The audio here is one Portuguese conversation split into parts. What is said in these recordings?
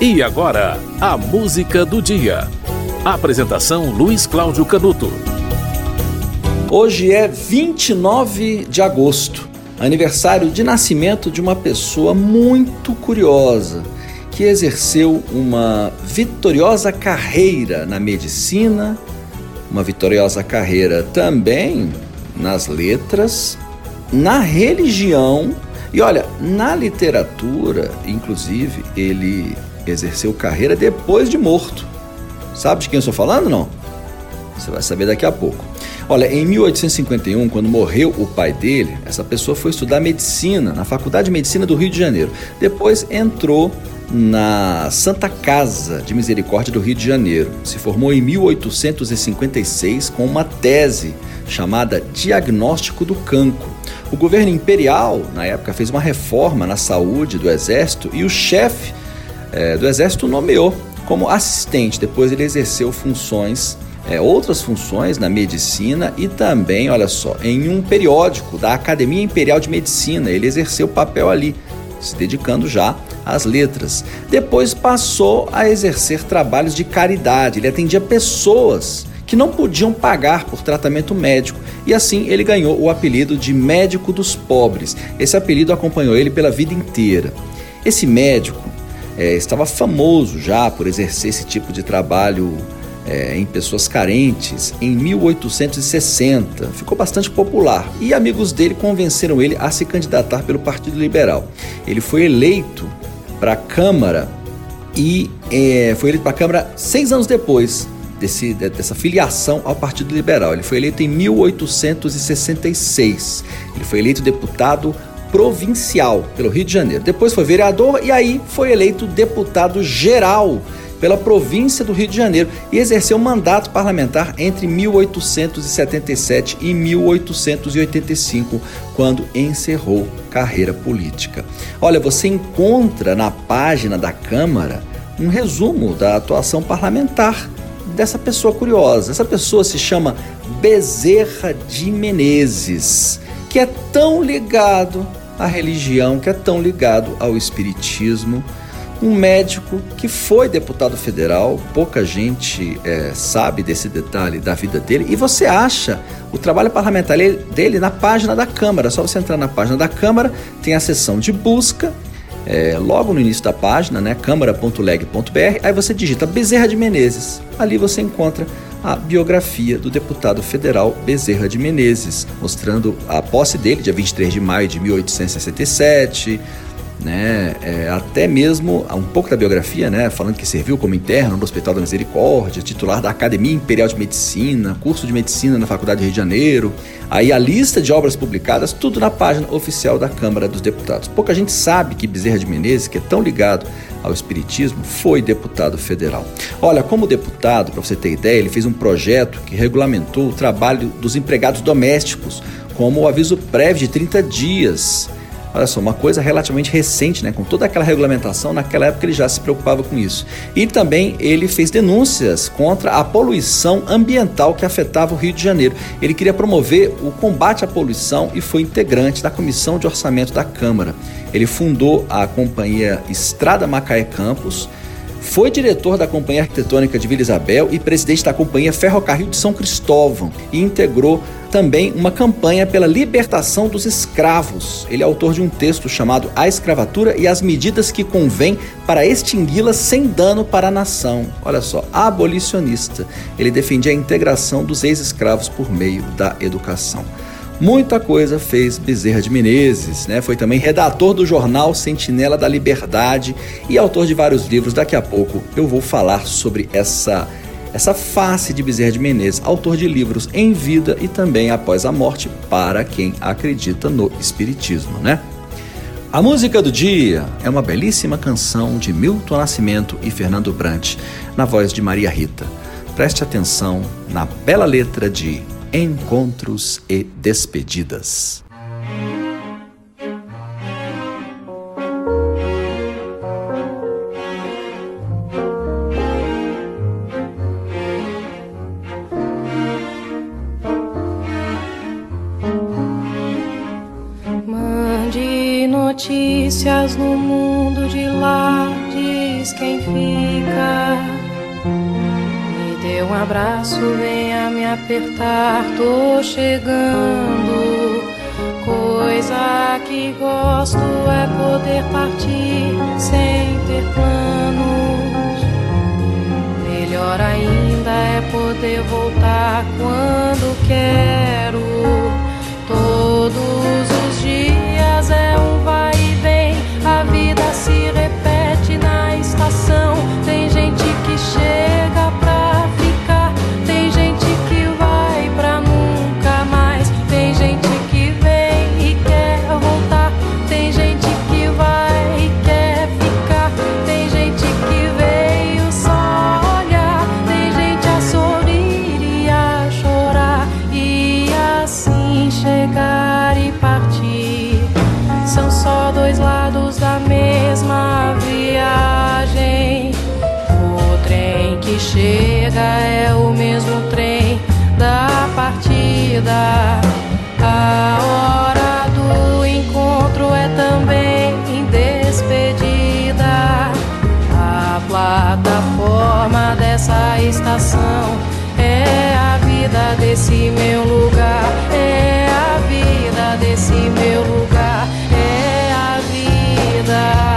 E agora, a música do dia. Apresentação Luiz Cláudio Canuto. Hoje é 29 de agosto, aniversário de nascimento de uma pessoa muito curiosa, que exerceu uma vitoriosa carreira na medicina, uma vitoriosa carreira também nas letras, na religião e, olha, na literatura, inclusive, ele exerceu carreira depois de morto. Sabe de quem eu estou falando, não? Você vai saber daqui a pouco. Olha, em 1851, quando morreu o pai dele, essa pessoa foi estudar medicina na Faculdade de Medicina do Rio de Janeiro. Depois entrou na Santa Casa de Misericórdia do Rio de Janeiro. Se formou em 1856 com uma tese chamada Diagnóstico do Cancro. O governo imperial, na época, fez uma reforma na saúde do exército e o chefe do exército o nomeou como assistente. Depois ele exerceu outras funções na medicina e também, olha só, em um periódico da Academia Imperial de Medicina. Ele exerceu papel ali, se dedicando já às letras. Depois passou a exercer trabalhos de caridade. Ele atendia pessoas que não podiam pagar por tratamento médico e assim ele ganhou o apelido de médico dos pobres. Esse apelido acompanhou ele pela vida inteira. Esse médico estava famoso já por exercer esse tipo de trabalho em pessoas carentes em 1860. Ficou bastante popular e amigos dele convenceram ele a se candidatar pelo Partido Liberal. Ele foi eleito para a Câmara e foi eleito para a Câmara 6 anos depois dessa filiação ao Partido Liberal. Ele foi eleito em 1866. Ele foi eleito deputado provincial pelo Rio de Janeiro. Depois foi vereador e aí foi eleito deputado geral pela província do Rio de Janeiro e exerceu mandato parlamentar entre 1877 e 1885, quando encerrou carreira política. Olha, você encontra na página da Câmara um resumo da atuação parlamentar dessa pessoa curiosa. Essa pessoa se chama Bezerra de Menezes, que é tão ligado à religião, que é tão ligado ao espiritismo. Um médico que foi deputado federal, pouca gente sabe desse detalhe da vida dele, e você acha o trabalho parlamentar dele na página da Câmara. Só você entrar na página da Câmara, tem a seção de busca, logo no início da página, né, câmara.leg.br, aí você digita Bezerra de Menezes, ali você encontra a biografia do deputado federal Bezerra de Menezes, mostrando a posse dele, dia 23 de maio de 1867, até mesmo um pouco da biografia, falando que serviu como interno no Hospital da Misericórdia, titular da Academia Imperial de Medicina, curso de Medicina na Faculdade do Rio de Janeiro. Aí a lista de obras publicadas, tudo na página oficial da Câmara dos Deputados. Pouca gente sabe que Bezerra de Menezes, que é tão ligado ao espiritismo, foi deputado federal. Olha, como deputado, para você ter ideia, ele fez um projeto que regulamentou o trabalho dos empregados domésticos, como o aviso prévio de 30 dias. Olha só, uma coisa relativamente recente, com toda aquela regulamentação, naquela época ele já se preocupava com isso. E também ele fez denúncias contra a poluição ambiental que afetava o Rio de Janeiro. Ele queria promover o combate à poluição e foi integrante da Comissão de Orçamento da Câmara. Ele fundou a Companhia Estrada Macaé Campos, foi diretor da Companhia Arquitetônica de Vila Isabel e presidente da Companhia Ferrocarril de São Cristóvão e integrou também uma campanha pela libertação dos escravos. Ele é autor de um texto chamado A Escravatura e as Medidas que Convém para Extingui-la sem Dano para a Nação. Olha só, abolicionista. Ele defendia a integração dos ex-escravos por meio da educação. Muita coisa fez Bezerra de Menezes, Foi também redator do jornal Sentinela da Liberdade e autor de vários livros. Daqui a pouco eu vou falar sobre essa face de Bezerra de Menezes, autor de livros em vida e também após a morte, para quem acredita no espiritismo, A música do dia é uma belíssima canção de Milton Nascimento e Fernando Brant, na voz de Maria Rita. Preste atenção na bela letra de Encontros e Despedidas. Mande notícias no mundo de lá de diz quem fica. Me dê um abraço, venha me apertar, tô chegando. Coisa que gosto é poder partir sem ter planos. Melhor ainda é poder voltar quando quero. Todos os dias é um vai e vem, a vida se repete na estação. Tem gente que chega pra ficar, tem gente que vai pra nunca mais. Tem gente que vem e quer voltar, tem gente que vai e quer ficar. Tem gente que veio só olhar, tem gente a sorrir e a chorar, e assim chegar e partir. São só dois lados da mesma viagem. O trem que chega é o mesmo trem da partida. A hora do encontro é também despedida. A plataforma dessa estação é a vida desse meu lugar. É a vida desse meu lugar. É a vida.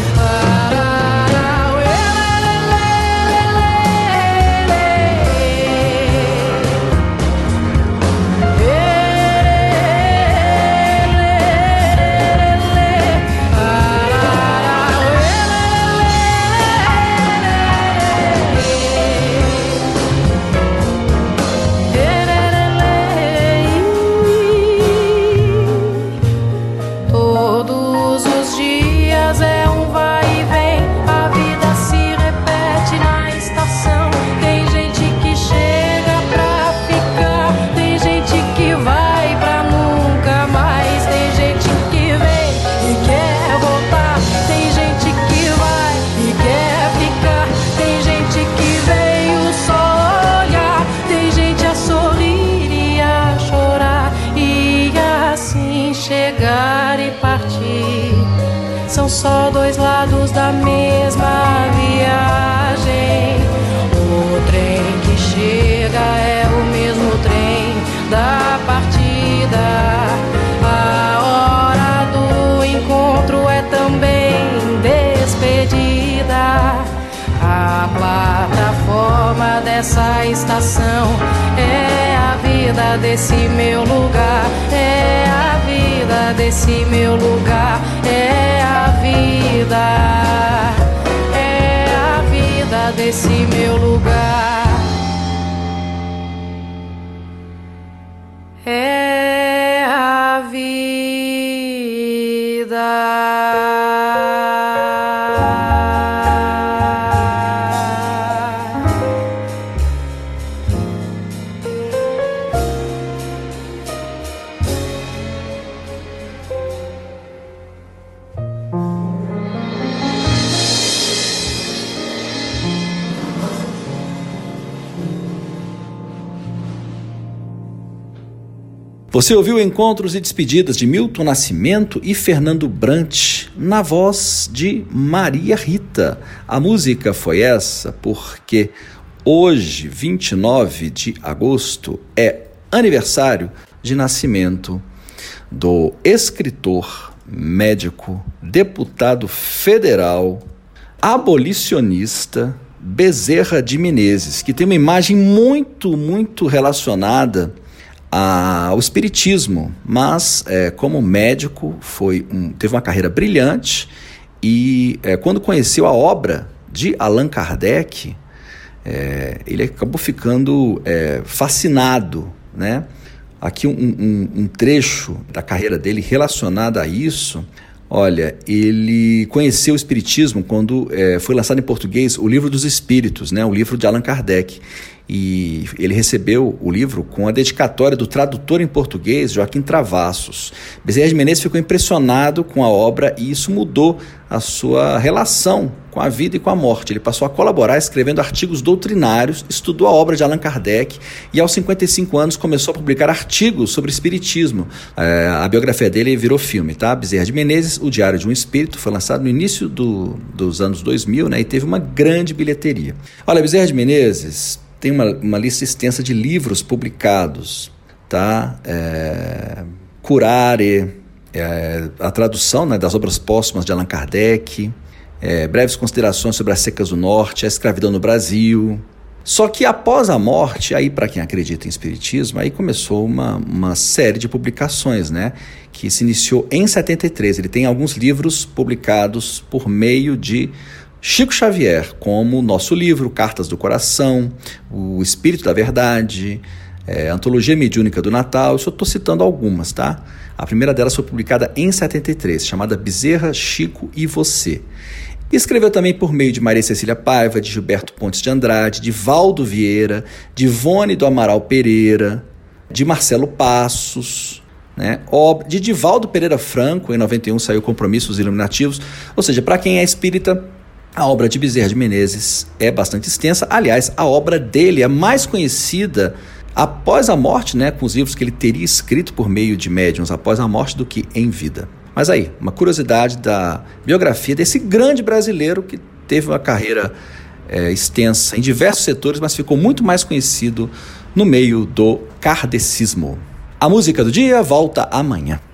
São só dois lados da mesma viagem. O trem que chega é o mesmo trem da partida. A hora do encontro é também despedida. A plataforma dessa estação é a vida desse meu lugar. É a vida desse meu lugar. É a vida. É a vida desse meu lugar. É a vida. Você ouviu Encontros e Despedidas de Milton Nascimento e Fernando Brant, na voz de Maria Rita. A música foi essa porque hoje, 29 de agosto, é aniversário de nascimento do escritor, médico, deputado federal, abolicionista Bezerra de Menezes, que tem uma imagem muito relacionada ao espiritismo, mas como médico teve uma carreira brilhante e quando conheceu a obra de Allan Kardec, ele acabou ficando fascinado, né? Aqui um trecho da carreira dele relacionado a isso. Olha, ele conheceu o espiritismo quando foi lançado em português o Livro dos Espíritos, né? O livro de Allan Kardec. e ele recebeu o livro com a dedicatória do tradutor em português, Joaquim Travassos. Bezerra de Menezes ficou impressionado com a obra e isso mudou a sua relação com a vida e com a morte. Ele passou a colaborar escrevendo artigos doutrinários, estudou a obra de Allan Kardec e aos 55 anos começou a publicar artigos sobre espiritismo. A biografia dele virou filme, tá? Bezerra de Menezes, O Diário de um Espírito, foi lançado no início dos anos 2000, né? E teve uma grande bilheteria. Olha, Bezerra de Menezes tem uma lista extensa de livros publicados, tá? Curare, a tradução, né, das obras póstumas de Allan Kardec, breves considerações sobre as secas do norte, a escravidão no Brasil. Só que após a morte, aí para quem acredita em espiritismo, aí começou uma série de publicações, né, que se iniciou em 73. Ele tem alguns livros publicados por meio de Chico Xavier, como o nosso livro, Cartas do Coração, O Espírito da Verdade, Antologia Mediúnica do Natal. Eu só estou citando algumas, tá? A primeira delas foi publicada em 73, chamada Bezerra, Chico e Você. E escreveu também por meio de Maria Cecília Paiva, de Gilberto Pontes de Andrade, de Valdo Vieira, de Ivone do Amaral Pereira, de Marcelo Passos, né? De Divaldo Pereira Franco, em 91 saiu Compromissos Iluminativos. Ou seja, para quem é espírita, a obra de Bezerra de Menezes é bastante extensa. Aliás, a obra dele é mais conhecida após a morte, né, com os livros que ele teria escrito por meio de médiuns após a morte, do que em vida. Mas aí, uma curiosidade da biografia desse grande brasileiro que teve uma carreira extensa em diversos setores, mas ficou muito mais conhecido no meio do kardecismo. A música do dia volta amanhã.